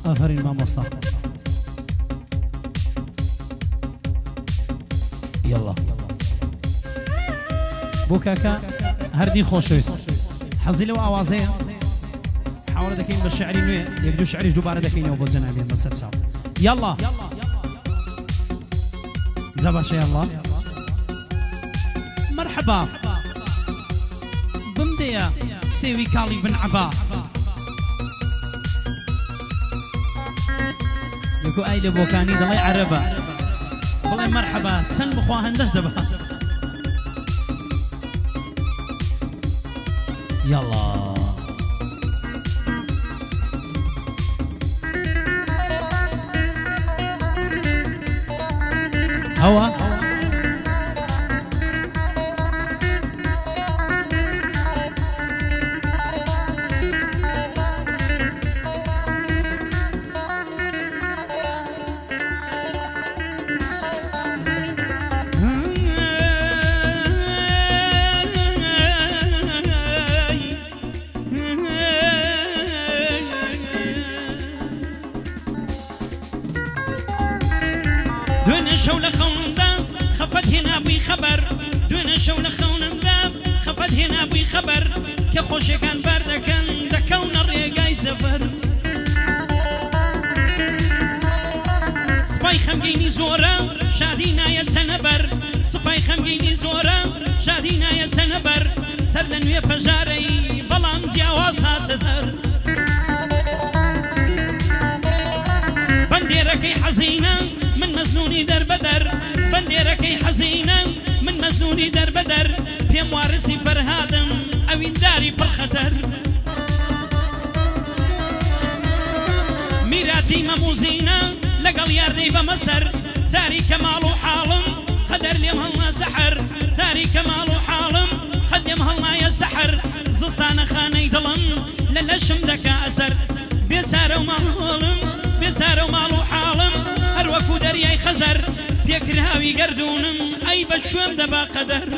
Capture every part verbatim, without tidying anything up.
آفرین مامۆستا يلا بۆ کاکە هەردی خۆشەویست حەزی لەو ئاوازەیە حاوڵە دەکەین بە شعری نوێ یەک دوو شعریش دووبارە دەکەینەوە بۆ جەنابێت بەسەر چاو يلا زباشە يلا مرحبا بمدەیە سێوی کاڵی بن عەبا یەکۆ ئای لە بۆکانی دەڵێ عەرەبە بڵێ مرحبا چەند بخوا هەندەش دەبا يلا هوا شولة خوندا خفت هنا بي خبر دون شولة خوندا خفت هنا بي خبر كخوش كان برد كان دكون الريقاي سفر سباي خمجيني زورا شادينا يا سنبر سباي خمجيني زورا شادينا يا سنبر سرلن ويا بجاري بلام زياوازها تذر بنديركي حزينة من مزنوني در بدر بنديركي حزينة من مزنوني در بدر بيم وارسي فرهادم اوين داري بالخطر ميراتي مموزينة لقل ياردي بمسر تاري كمالو حالم قدر ليم هلا سحر تاري كمالو حالم خدم هلا يا سحر زستان خاني ظلم للشم دكا أسر بيسار ومالهم بيسار ومالو حالم هروكو درياي خزر بيكرهاوي قردونم أي بشوم دبا قدر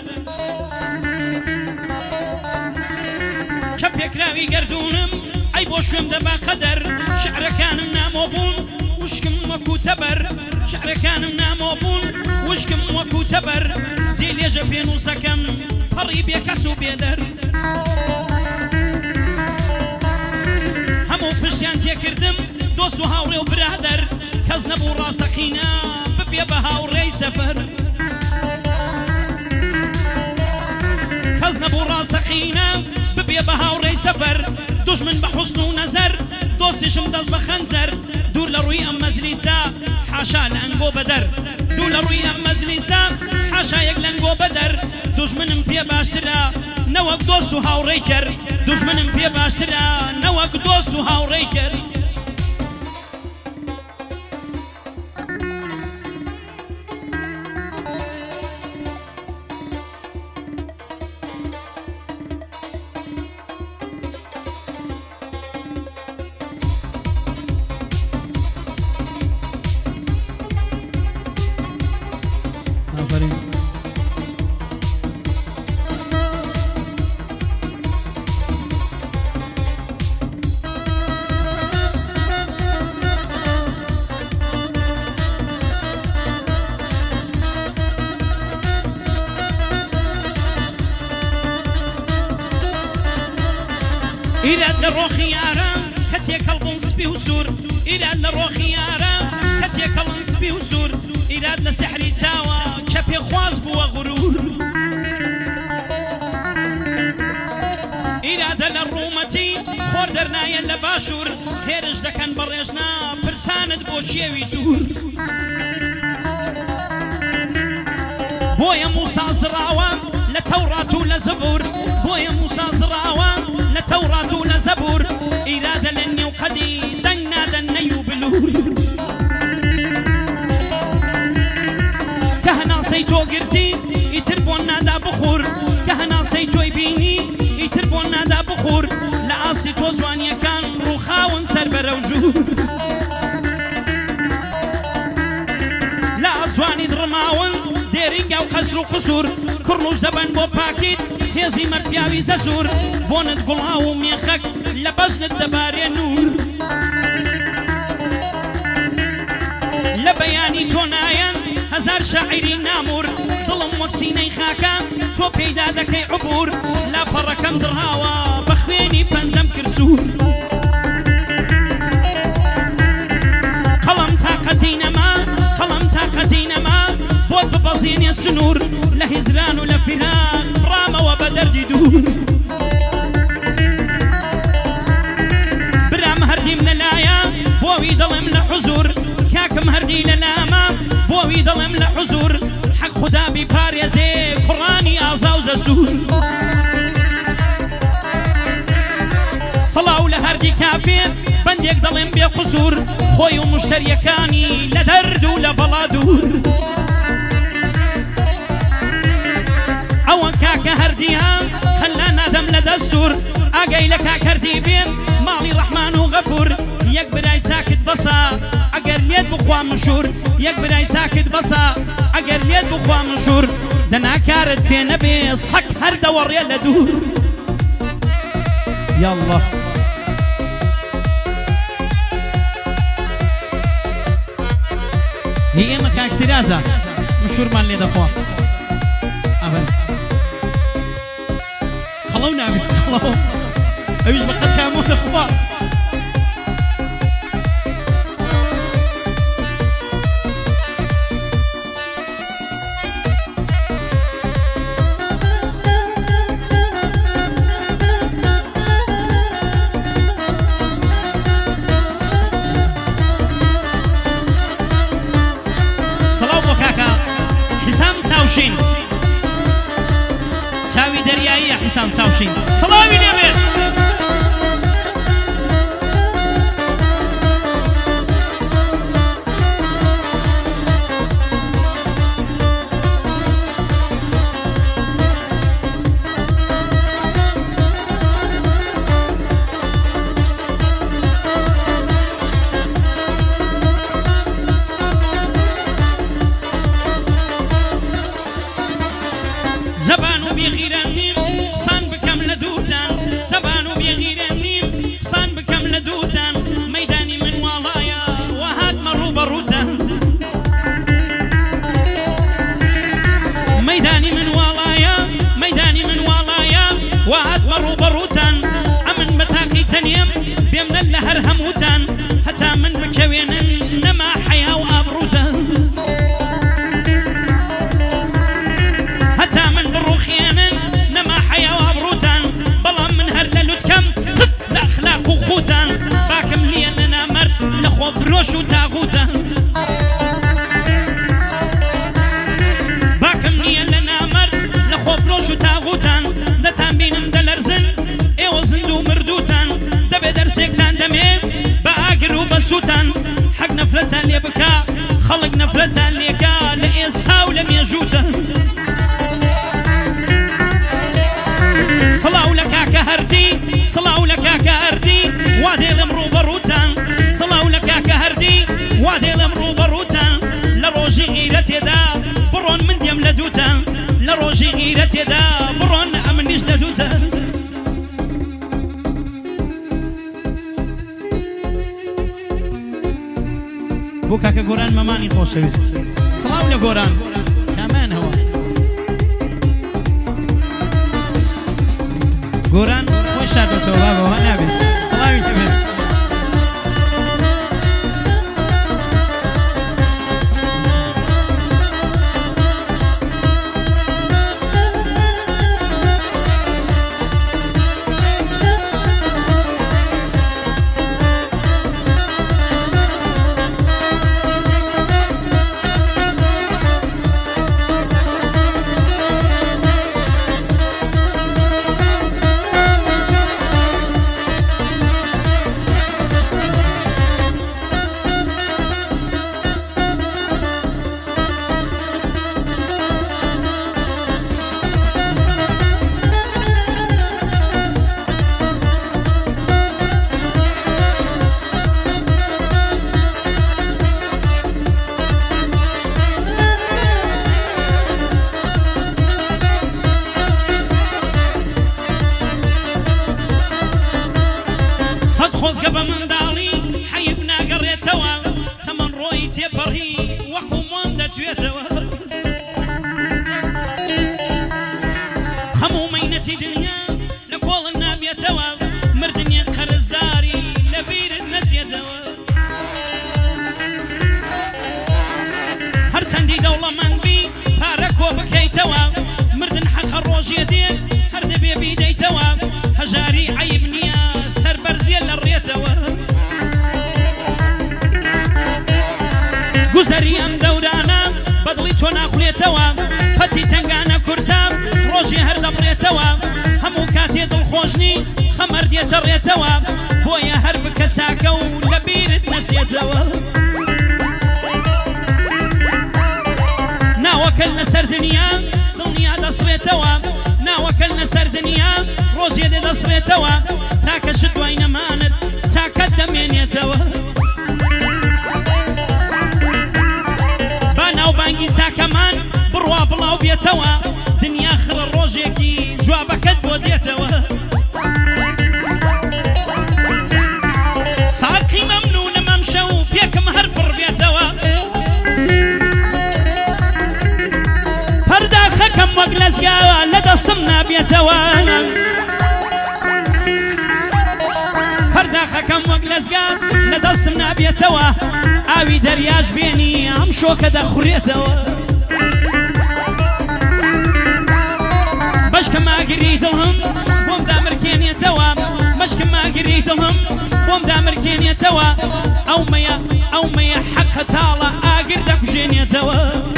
كبيكراوي قردونم أي بشوم دبا قدر شعر كانم ناموبون وشكم وكو تبر شعر كانم ناموبون وشكم وكو تبر زيل يجبين وسكن قريب يكسو بيدر همو پشتیان تێکردم دۆست و هاوڕێ و برادەر کەس نەبوو ڕاستەقینە ببێ بە هاوڕێی سەفەر کەس نەبوو ڕاستەقینە ببێ بە هاوڕێی سەفەر دوژمن بە حوسن و نەزەر دۆستیشم دەست بە خەنجەر دوور لە ڕووی ئەم مەجلیسە حاشا لە ئەنگۆ بەدەر دوور لە ڕووی ئەم مەجلیسە حاشا یەک لەنگۆ بەدەر دوژمنم پێ باشترە نەوەک دۆست و هاوڕێی کرد دوژمنم پێ باشترە نەوەک دۆست و هاوڕێی کرد إيراد للروخيارة كتيك الغنصبي وسور إيراد للروخيارة كتيك الغنصبي وسور إيراد لسحري ساوى كفي خوازب وغرور إيراد للرومتي خور درنايا لباشور هيرج دكان بريشنا برساند بوشيوي دور بويا موسى زراوة لتوراة لزبور بويا موسى زراوة لتوراة لزبور إرادة لني وقدي دنا دني وبلور كهنا سيتو قرتي يتربون نادا بخور كهنا سيتو يبيني يتربون نادا بخور لعاصي توزوانيا كان روخاون سربر وجور لا أزواني درماون ديرينجا وقصر وقصور كرنوش دبن بو باكيت هزي مرفياوي ززور بونت قلها وميخك لبجن الدباري نور هزار شاعری نامور دڵم وەک سینەی خاکە تۆ پەیدا دەکەی عبور لا پەڕەکەم دڕاوە بە خوێنی پەنجەم کرسوور قەڵەم تاقەتی نەما قەڵەم تاقەتی نەما بۆت ببەزێنێ سنوور لە هیزران و لە فیراق بڕامەوە بە دەردی دوور برام هەردیم لەلایە بۆوی دڵم لە حوزور کاکم هەردی لەلامە بۆوی دڵم لە حوزور حەق خودا بیپارێزێ کوڕانی ئازا و زەسوور سەڵاو لە هەردی کافێ بەندێک دەڵێم بێ قوسوور خۆی و مشتەریەکانی لە دەرد و لە بەڵا دوور ئەوە کاکە هەردیە خەلا نادەم لە دەستور ئاگەی لە کاک هەردی بێ ماڵی ڕەحمان و غەفور یەک برای چاکت بەسە ئەگەر لێت بخوا مشور یەک برای چاکت بەسە ئەگەر لێت بخوا مشور دەناکارت پێ نەبێ سەگ هەر دەوەڕێ لە دوور یاڵڵا هی ئێمە کاک سیرازە مشورمان لێ دەخوا ئەبەر خەڵەو نابێت خەڵەو ئەویش بەقەت کامۆ دەخوا چاوشین چاوی دەریاییە حیسام چاوشین سەڵاوی لێبێت زبان و بێغیرە نیم قسان بکەم لە دووتان زبان و بێغیرە نیم قسان بکەم لە دووتان مەیدانی من واڵایە وهاتمە ڕوو بە ڕووتان مەیدانی من واڵایە مەیدانی من واڵایە وهاتمە ڕوو بە ڕووتان ئەمن بە تاقی تەنێم بێمنە لە هەر هەمووتان هەتا من بکەوێنن نەما حەیا و ئابڕووتان هەتا من بڕوخێنن نەما حەیا و ئابڕووتان بەڵام من هەر لە لوتکەم لە ئەخلاق و خوتان باکم نییە لە نامەرد لە خۆ فرۆش و تاغوتان باکم نییە لە نامەرد لە خۆ فرۆش و تاغوتان دەتان بینم دەلەرزن ئێوە زند و مردوتان دەبێ دەرسێکتان دەمێ بە ئاگر و بە سووتان حەق نەفرەتان لێ بکا خەڵک نەفرەتان لێکا لە ئێستا و لە مێژوتان سڵاو لە کاکە هەردی سڵاو لە کاکە هەردی وا دێڵم ڕوو بە ڕووتان سڵاو لە کاکە هەردی وا دێڵم ڕوو بە ڕووتان لە ڕۆژی غیرەتێدا بڕۆن من دێم لە دووتان لە ڕۆژی غیرەتێدا بڕۆن ئەمنیش لە دووتان بۆ کاکە گۆران مەمانی خۆشەویست سڵاو لە گۆران کامان هەوە گۆران خۆی شاردەتەوە بابەوە نابێت سڵاوی تێبێت خۆزگە بە منداڵی حەیب ناگەڕێتەوە تەمەن ڕۆی تێپەڕی وەکو مۆن دەتوێتەوە دەبڕێتەوە پەتی تنگانە کورتام ڕۆژی هەر دەبڕێتەوە هەموو کاتێ دڵخۆشنی خەمەر دێتە ڕێتەوە بۆیە هەر بکە چاکە و لە بیرت نەچێتەوە ناوەکەن لەسەر دنیا دڵنیا دەسڕێتەوە ناوەکەن لەسەر دنیا ڕۆژێ دێ دەسڕێتەوە تاکە شت دوای نەمانت چاکەت دەمێنێتەوە با ناوبانگی چاکەمان بڕوا بڵاو بێتەوە دنیا خڕە ڕۆژێکی جوابەکەت بۆ دێتەوە ساقی مەمنونم ئەم شەو پێکم هەر پڕ بێتەوە پەرداخەکەم وەک لەزگاوە لە دەستم نابێتەوە پەرداخەکەم وەک لەزگا لە دەستم نابێتەوە ئاوی دەریاش بێنی ئەم شۆکە دەخورێتەوە بەشکە ماگری دڵم بۆم دامرکێنێتەوە بەشکە ماگری دڵم بۆم دامرکێنێتەوە ئەو مەیە ئەو مەیە حەقە تاڵە ئاگر دەکوژێنێتەوە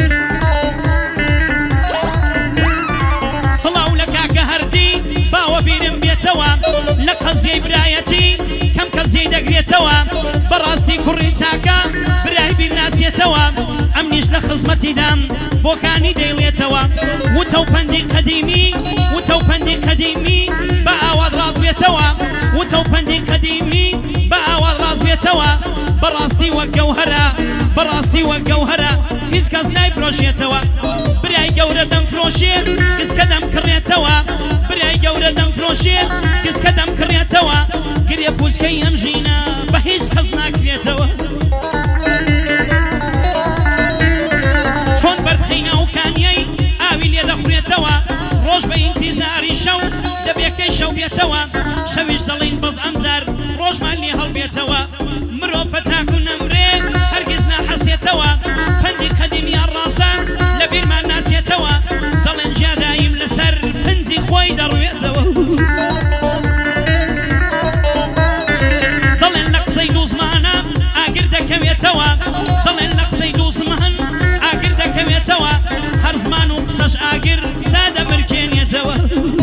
سڵاو لە کاکە هەردی باوە بیرم بێتەوە لە قەزیەی برایەتی کەم کەزیەی دەگرێتەوە بەڕاستی کوڕی چاکە برای بیر ناسێتەوە ئەم نیش لە خزمەتی دام بۆکانی دەیڵێتەوە وتە و پەندی قەدیمی وتە و پەندی قەدیمی بە ئاوات ڕاست بێتەوە وتە و پەندی قەدیمی بە ئاوات ڕاست بێتەوە بەڕاستی وەک گەوهەرە بەڕاستی وەک گەوهەرە هیچ کەس نایفرۆشێتەوە برای گەورە دەمفرۆشێ کچکە دەمکڕێتەوە برای گەورە دەمفرۆشێ کچکە دەمکڕێتەوە گرێ پوچکەی ئەم ژینە بە هیچ کەس ناکرێتەوە چۆن بەرخینە و کانیەی ئاوی لێ دەخورێتەوە ڕۆژ بە ئینتیزاری شەو دەبێکەی شەو بێتەوە شەویش دەڵین بەس ئەمجار ڕۆژمان لێ هەڵبێتەوە مرۆڤ تاکو نەمرێ هەرگیز ناحەسێتەوە پەندی قەدیمیان ڕاستە لە بیرمان ناسێتەوە دەڵێن جیادایم لەسەر پنجی خۆی دەڕوێتەوە دەڵێن لە قسەی دوو زمانە ئاگر دەکەوێتەوە دەڵێن لە قسەی دوو زمان ئاگر دەکەوێتەوە هەر زمان و قسەش ئاگر دادەمرکێنێتەوە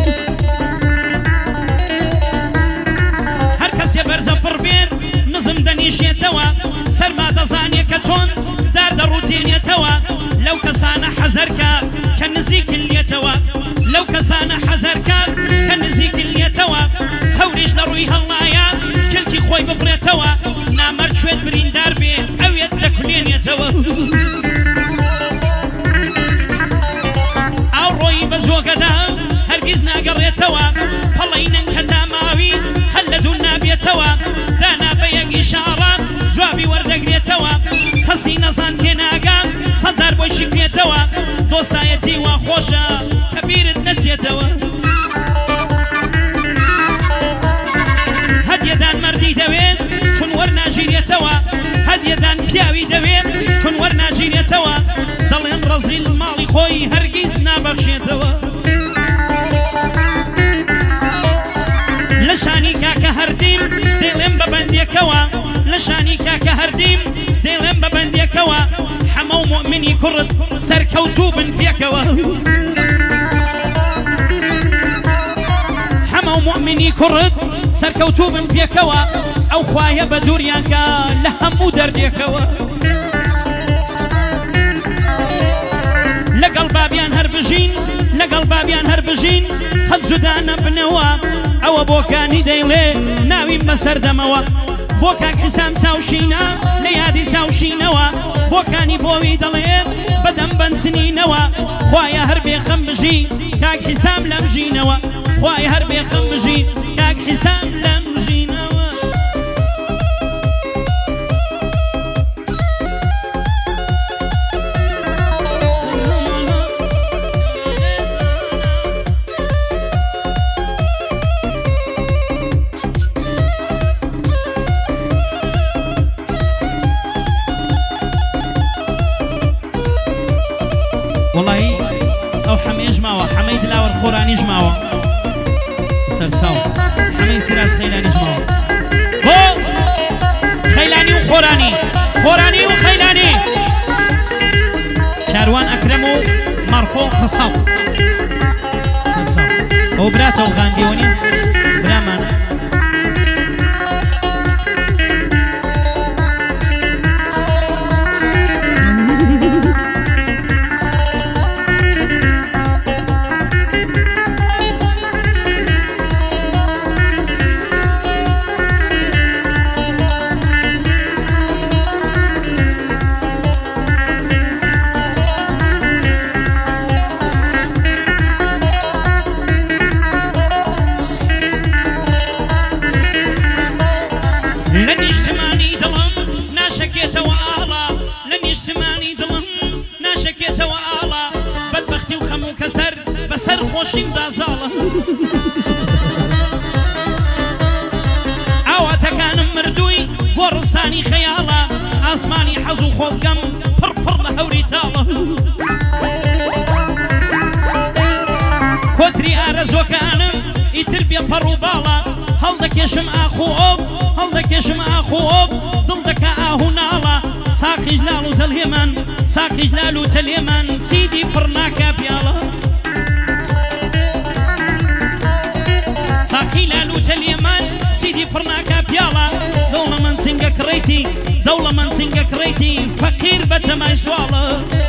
هەر کەسێ بەرزە پڕ بێت نزم دەنیشێتەوە سەرما دەزانێ کە چۆن دار دەڕوتێنێتەوە لەو کەسانە حەزەرکە کە نزیکن لێتەوە لەو کەسانە حەزەرکە کە نزیکن لێتەوە هەوریش لە ڕووی هەڵمایە کلکی خۆی ببڕێتەوە نامەرد کوێت بریندار بێ ئەوێت دەکولێنێتەوە ئاو ڕۆیی بە جۆگەدا هەرگیز ناگەڕێتەوە پەڵەی نەنگ هەتا ماوی هەل لە دوو نابێتەوە دانا بە یەک ئیشارە جوابی وەردەگرێتەوە کەسی نەزان تێناگام سەجار بۆی شکرێتەوە دۆستایەتی وا خۆشە کە بیرت نەچێتەوە هەدیەدان مەردی دەوێت چون وەرناژیرێتەوە هەدیەدان پیاوی دەوێت چون وەرناژیرێتەوە دەڵێن ڕەزیل ماڵی خۆی هەرگیز نابەخشێتەوە لە شانی کاکە هەردیم دەیڵێم بە بەندێکەوە لە شانی کاکە هەردیم دەیڵێم بە بەندێکەوە حەمە و مؤمنی کوڕت سەرکەوتوو بن پێکەوە حەمە و مؤمنی کوڕت سەرکەوتوو بن پێکەوە ئەو خوایە بە دووریانکە لە هەموو دەردێکەوە لەگەڵ بابیان هەر بژین لەگەڵ بابیان هەر بژین قەت جودا نەبنەوە ئەوە بۆکانی دەیڵێ ناویم بەسەردەمەوە بۆ کاک حسام چاوشینە لە یادی چاوشینەوە بۆکانی بۆوی دەڵێ بەدەم بەنسنینەوە خوایە هەر بێخەم بژی کاک حسام لەم ژینەوە خوایە هەر بێخەم بژی کاک حسام لەم ژینەوە والله ئەو حەمەیەش ماوە حەمەی دلاوەر خۆرانیش ماوە سەرچاو حەمەی سیراز خەیلانیش ماوە بۆ خەیلانی و خۆرانی خۆرانی و خەیلانی کاروان ئەکرەم و مارکۆ قەساو سەرساو ئەو براتەوە غاندیوەنی برامانە بەسەر خۆشیم دازاڵە ئاواتەکانم مردووی گۆڕستانی خەیاڵە ئاسمانی حەز و خۆزگەم پڕپڕ لە هەوری تاڵە کۆتری ئارەزۆکانم ئیتر بێ پەڕ و باڵە هەڵدەکێشم ئاخ و ئۆب هەڵدەکێشم ئاخ و ئۆب دڵ دەکا ئاهو ناڵە ساقیش لال و تەلهێمان ساقیش لال و تەلێمان چیدی پڕ ناکا پیاڵە ساقی لال و تەلێمان چیدی پڕ ناکا پیاڵە دەوڵە من چنگە کڕیتی دەوڵە من چنگە کڕیتی فەقیر بە تەمای سواڵە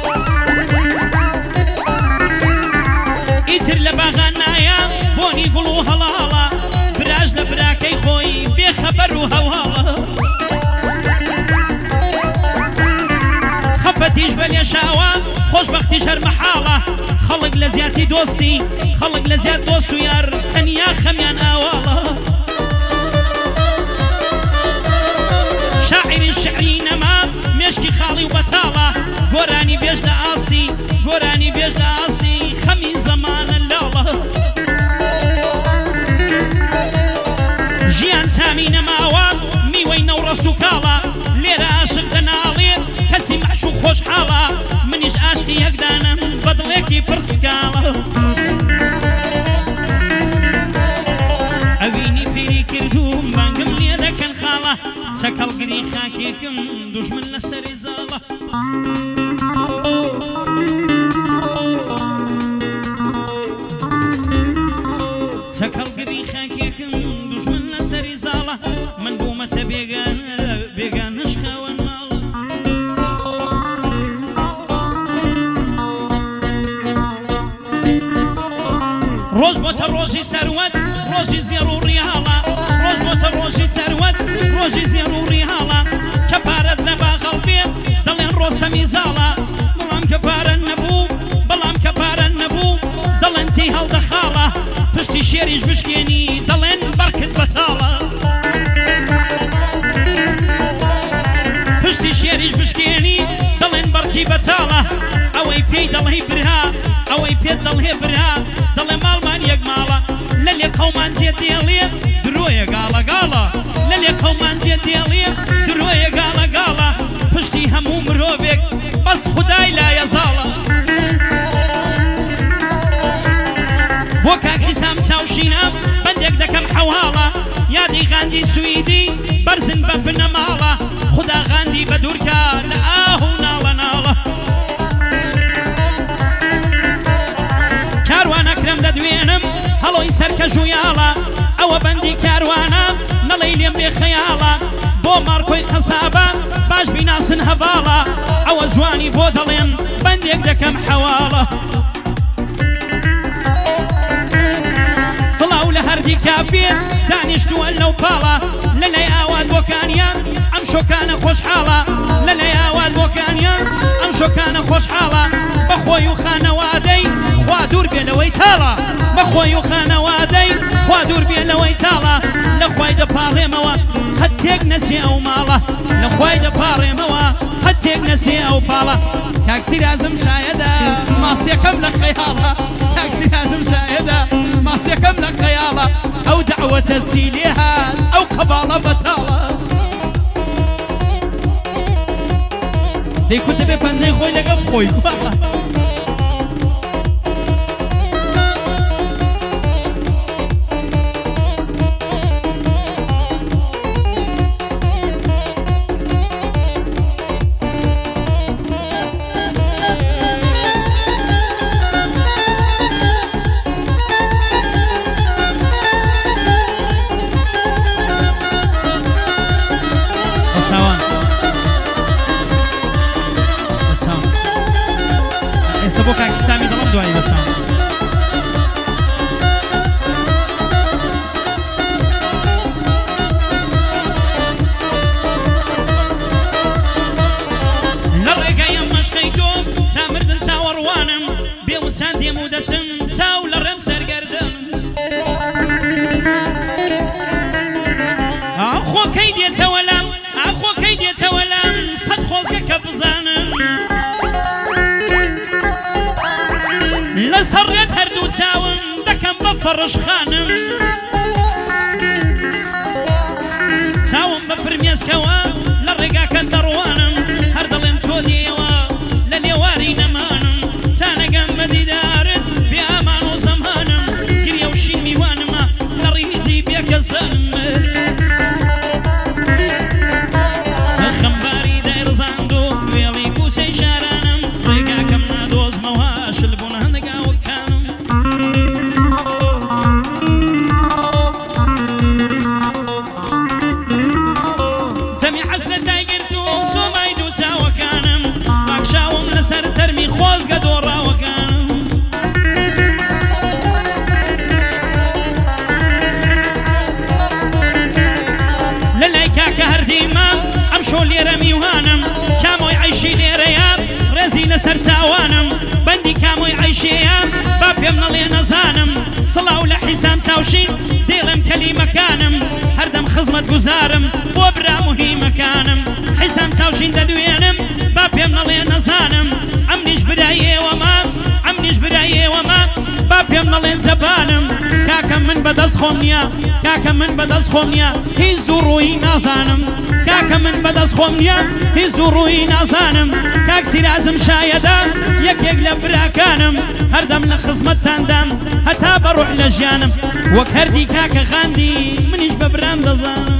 ئیتر لە باغان نایە بۆنی گوڵ و هەڵاڵە براژ لە براکەی خۆی بێخەبەر و هەواڵە خەفەتیش بە لێشاوە خۆشبەختیش هەر مەحاڵە خەڵک لە زیاتی دۆستی خەڵک لە زیات دۆست و یار تەنیا خەمیان ئاواڵە شاعری شعری نەما مێشکی خاڵی و بەتاڵە گۆرانی بێژ لە ئاستی گۆرانی بێژ لە ئاستی خەمی زەمانە لاڵە ژیان تامی نەماوە میوەی نەوڕەس و کاڵە لێرە عاشق دەناڵێ کەسی مەعشوق خۆشحاڵە منیش عاشقی یەکدانم بەدڵێکی پرسکاڵە ئەوینی پیری کردوم بانگم لێ دەکەن خاڵە چەکەڵگری خاکێکم دوژمن لەسەری زاڵە چەکەڵگری خاکێکم دوژمن لەسەری زاڵە من بوومەتە بێگانە بێگانەش خاوەن ماڵە ڕۆژ بۆتە ڕۆژی سەروەت ڕۆژی زێڕ و ڕیهاڵە ڕۆژ بۆتە ڕۆژی سەروەت ڕۆژی زێڕ و ڕیهاڵە کە پارەت لە باغەڵ بێ دەڵێن ڕۆستەمی زاڵە بەڵام کە پارە نەبوو بەڵام کە پارە نەبوو دەڵێن تی هەڵدەخاڵە پشتی شێریش بشکێنی دەڵێن بەرکت بەتاڵە پشتی شێریش بشکێنی دەڵێن بەرکی بەتاڵە ئەوەی پێی دەڵێ برها ئەوەی پێت دەڵێ برها دەڵێ ماڵمان یەک ماڵە لە لێ قەومان جێ دێڵێ درۆیە گاڵە گاڵە لە لێ قەومان جێ دێڵێ درۆیە گاڵە گاڵە پشتی هەموو مرۆڤێک بەس خودای لایە زاڵە بۆ کاکی سام چاوشینە بەندێک دەکەم حەواڵە یادی غاندی سویدی بەرزن بە بنەماڵە خدا غاندی بە دوورکە لە ئاهو ناڵە ناڵە کاروانەکرم دەدوێنم هەڵۆی سەرکە ژوویاڵە ئەوە بەندی کاروانە نەڵەی لێم بێ خەیاڵە بۆ مارکۆی قەسابە باش بیناسن هەڤاڵە ئەوە جوانی بۆ دەڵێن بەندێک دەکەم حەواڵە سڵاو لە هەردی کافێ دانیشتووە لەو پاڵە لە لای ئاوات بۆکانیان ئەم شۆکانە خۆشحاڵە لە لای ئاوات بۆکانیان ئەم شۆکانە خۆشحاڵە بەخۆی و خانەوادەی خوا دوور بێ لەوەی تاڵە بەخۆی و خانەوادەی خوا دوور بێ لەوەی تاڵە لە خوای دەپاڕێمەوە قەت تێک نەچێ ئەو ماڵە لە خوای دەپاڕێمەوە قەت تێک نەچێ ئەو پاڵە کاکسی رازم شایەدا ماسیەکەم لە خەیاڵە کاکسی رازم شایەدا ماسیەکەم لە خەیاڵە ئەو دەعوەتە سیلێ هات ئەو قەباڵە بەتاڵە دەیکوت دەبێ پەنجەی خۆی لەگەڵ خۆی سەرچاوان بەچاو ئێستا بۆ کاکی سامی دەڵم دوایی بەچاو لە ڕێگای ئەم مەشقەی تۆم تا مردن چاوەڕوانم بێوچان دێم و دەسم چاو لە ڕێم سەرگەردم ئاخۆکەی دێتەوە لام ئاخۆکەی دێتەوە لام سەد خۆزگە کە بزانم لەسەر ڕێت هەردوو چاوم دەکەم بە فەڕشخانم چاوم بە فرمێسکەوە لە ڕێگاکە دەڕوانم هەر دەڵێم تۆ دێوە لە نێواری نەمانم تا نەگەم بە دیدارت بێ ئامان و زەمانم گریە و شین میوانمە لە ڕیزی بێکەسانم خەمباری دایڕزاند و وێڵی کووسەی شارانم ڕێگاکەم نادۆزمەوە شل بوون هەندگاوەکانم دەمی حەسرەت دایگرت و سۆمای دوو چاوەکانم ڕاکشاوم لەسەر تەرمی خۆزگە دۆڕاوەکانم لە لای کاکە هەردیمە ئەم شۆ لێرە میوانم کامۆی عەیشی لێرەیە ڕێزی لەسەر چاوانم بەندی کامۆی عەیشەیە با پێم نەڵێ نەزانم سڵاو لە حیسام چاوشین دێڵم کەلیمەکانم هەردەم خزمەت گوزارم بۆ برا موهیمەکانم حیسام چاوشین دەدوێنم با پێم نەڵێ نەزانم ئەمنیش برای ئێوەمە ئەمنیش برای ئێوەمە با پێم نەڵێن زەبانم کاکە من بەدەست خۆم نییە کاکە من بەدەست خۆم نییە هیچ دوو ڕووی نازانم کاکە من بەدەست خۆم نییە هیچ دوو ڕووی نازانم کاک سیرازم شایەدا یەکێک لە براکانم هەردەم لە خزمەتتاندام هەتا بە ڕوح لە ژیانم وەک هەردی کاکە خاندی منیش بە برام دەزانم